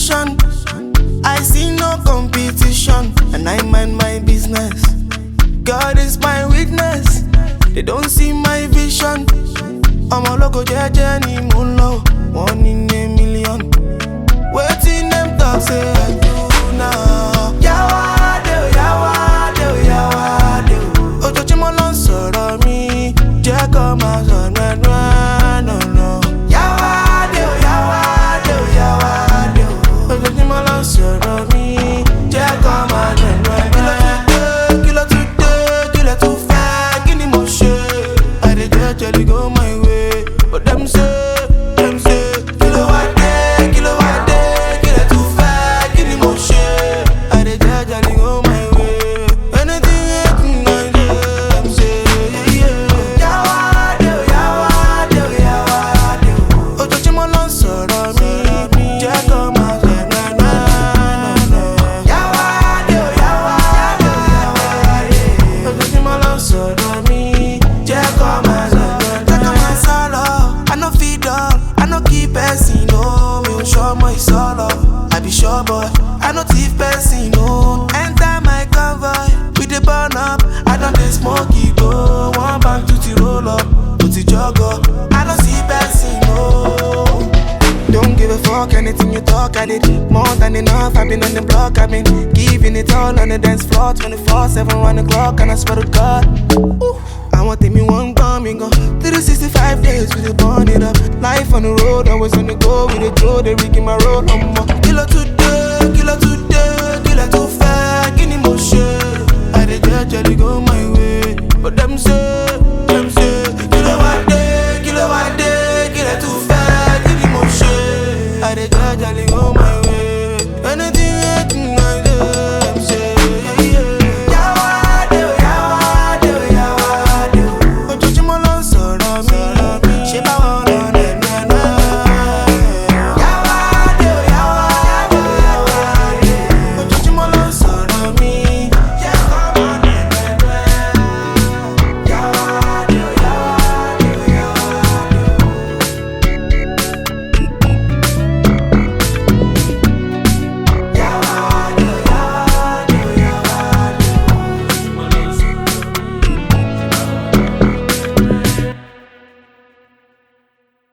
passion. I see no competition, and I mind my business. God is my witness. They don't see my vision. I'm a local journey, moon low, 1 in a million. Waiting them talk, say I do now. Yawade, yawade, yawade. Ojo chimo lon sọ̀rọ̀ mi, jẹ́ kó máa sọ no no. Yawade, yawade, yawade. Ojo chimo lon sọ̀rọ̀ mi, jẹ́ kó máa sọ no. Kilo today, kilo too far, kini mo ṣe? I dey jejely go my way, but them say. I be sure boy, I no thief person, no. Enter my convoy, we dey burn up. I don't dey smoke it, go. One bank to the roll up, put the jog up. I don't see person, no. Don't give a fuck, anything you talk, I did more than enough. I've been on the block, I've been giving it all on the dance floor, 24/7, 1 o'clock, and I swear to God. Ooh. I want me one coming go 365 days we dey burn it up. Life on the road, always on the go. We dey throw the rig in my road. Kilo today, kilo too far. Kini mo ṣe? I dey jejely go my way, but them say.